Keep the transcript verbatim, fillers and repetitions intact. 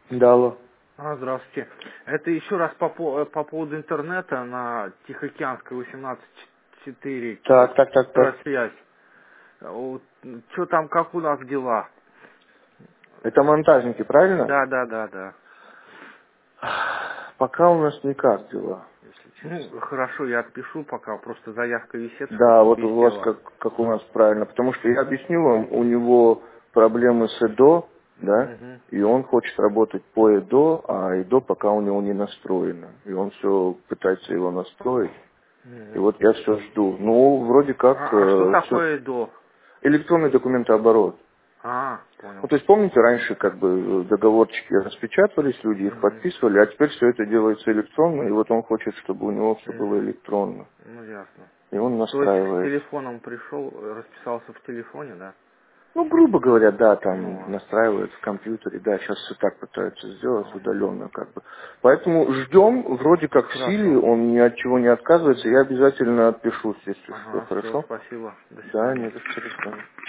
Да, алло. А, здравствуйте. Это еще раз по, по, по поводу интернета на Тихоокеанской восемнадцать четыре Так, так, так, так. связь. Что там, как у нас дела? Это монтажники, правильно? Да, да, да, да. Пока у нас никак дела, если Ну, честно. хорошо, я отпишу пока, просто заявка висит, что Да, вот без у вас дела. как, как у нас правильно. Потому что я объяснил вам, у него проблемы с ЭДО, да, Угу, и он хочет работать по ЭДО, а ЭДО пока у него не настроено. И он все пытается его настроить. И угу. вот я все жду. Ну, вроде как А, а что все. такое до? Электронный документооборот. А, Ну, понял. то есть, помните, раньше как бы договорчики распечатывались, люди их Угу, подписывали, а теперь все это делается электронно, и вот он хочет, чтобы у него все было угу. электронно. Ну, ясно. И он То есть с настраивает. телефоном пришел, расписался в телефоне, да? Ну, грубо говоря, да, Ну там ладно. настраивает в компьютере, да, сейчас все так пытаются сделать Понял. удаленно как бы. Поэтому ждем, вроде как в силе, Хорошо. он ни от чего не отказывается, я обязательно отпишусь, если что, Ага, все, хорошо? спасибо. До Да, свидания. не за что. До свидания.